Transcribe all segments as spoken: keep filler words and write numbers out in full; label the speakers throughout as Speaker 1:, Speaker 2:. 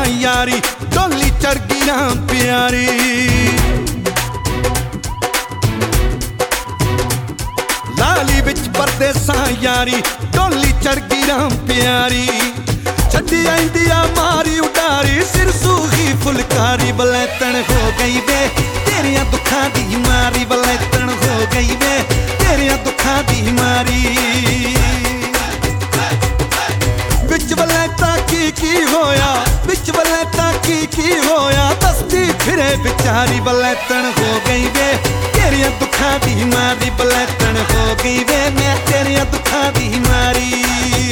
Speaker 1: यारी डोली चढ़ गई राम प्यारी। लाली बिच परदेसां यारी डोली चढ़ गई राम प्यारी। छड्डी इंडिया मारी उडारी सिर सूही फुलकारी। बलैतन हो गई वे तेरिया दुखां दी मारी। बलैतन हो गई वे तेरिया दुखां दी मारी। बिच वलैता की की होया बिच वलैता की की होया दसदी फिरे बेचारी। बलैतन हो गई वे तेरिया दुखां दी मारी। बलैतन हो गई वे मैं तेरिया दुखां दी मारी।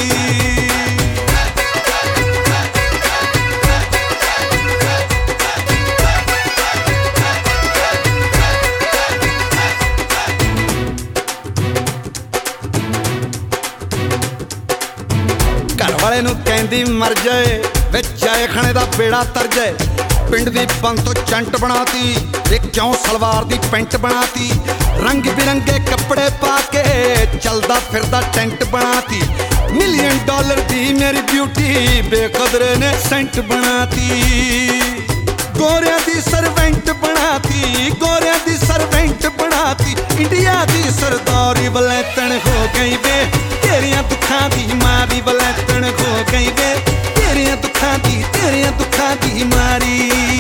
Speaker 1: घर वाले नूं कहंदी मर जाए विच आए खाने दा बेड़ा तर जाए। पिंड दी बंद तो चंट बनाती ते क्यों सलवार दी पेंट बनाती। रंग बिरंगे कपड़े पा के चलदा फिरदा टेंट बनाती। मिलियन डॉलर दी मेरी ब्यूटी बेकदरे ने सेंट बनाती। गोरियां दी सर्वेंट बनाती गोरियां दी सर्वेंट बनाती। इंडिया दी सरदारी। बलैतन हो गई वे तेरिया दुखां दी मारी। बलैतन हो गई वे तेरिया दुखां दी तेरिया दुखां दी मारी।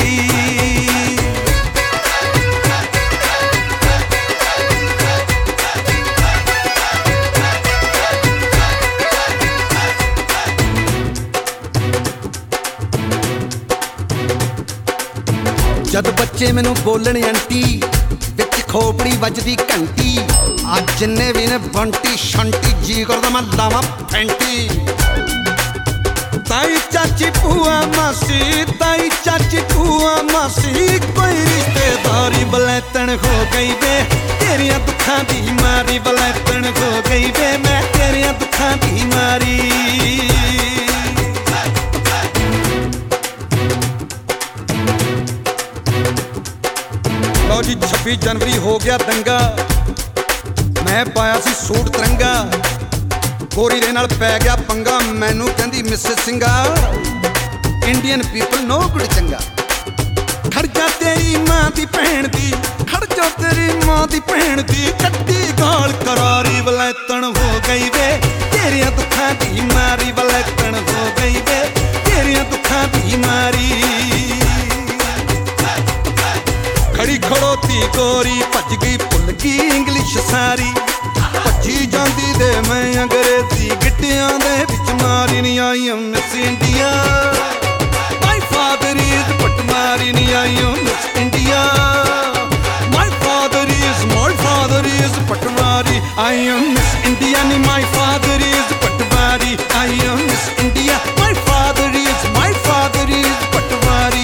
Speaker 1: जद बच्चे मैनू बोलन आंटी विच खोपड़ी वजदी घंटी। अज जिन्ने भी ने बंटी शंटी जी करदा मैं लावां फैंटी। ताई चाची भूआ मासी ताई चाची भूआ मासी कोई रिश्तेदारी। बलैतन हो गई वे तेरिया दुखां दी मारी। बलैतन हो गई वे मैं तेरिया दुखां दी मारी। लो जी छब्बी जनवरी हो गया दंगा। मैं पाया सी सूट तिरंगा। गोरी दे नाल पै गया पंगा। मैनू कहंदी Mrs Singha Indian people no good चंगा। खड़जा तेरी मां दी भैन दी खड़जा तेरी मां दी भैन दी कट्टी गाल करारी। बलैतन हो गई वे तेरिया दुखां दी मारी। बलैतन हो गई वे तेरिया दुखां दी मारी। खड़ी खड़ोती गोरी भज गई भुल गई इंग्लिश सारी। भजी जांदी दे मैं अंग्रेजी गिट्टियां दे विच मारी। नी I miss India my father is patwari. नी I miss India my father is my father is patwari. I am miss India नी my father is patwari. I am miss India my father is my father is patwari.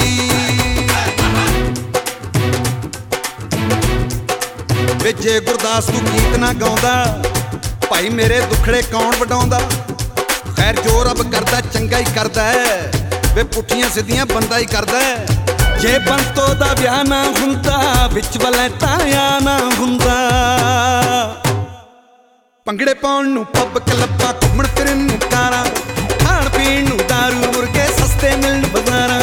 Speaker 1: जे गुरदास तू गीत ना गाउंदा भाई मेरे दुखड़े कौन वडाउंदा। खैर जो रब करदा चंगा ही करदा है वे पुठियां सिद्धियां बंदा ही करदा है। जे बंतो दा विआह ना हुंदा विच वलैतां आ ना हुंदा। भंगड़े पाउण नूं पब क्लब्बां घुम्मण फिरन नूं कारां खाण पीण नूं दारू मुर्गे सस्ते मिलण बाजारां।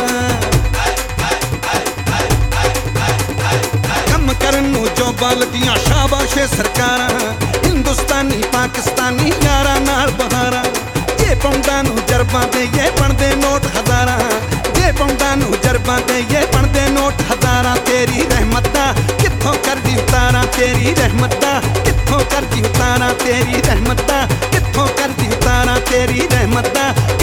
Speaker 1: करन नूं जॉबां लगियां शाबाशे सरकारां। हिंदुस्तानी पाकिस्तानी यारां नाल बहारां। जे पौंडां नूं जरबां ते ये बनदे नोट हज़ारां। जे पौंडां नूं जरबां ते ये बनदे नोट हज़ारां। तेरी रहमतां कित्थों करदी उतारां। तेरी रहमतां कित्थों करदी उतारां। तेरी रहमतां कित्थों करदी उतारां। तेरी रहमतां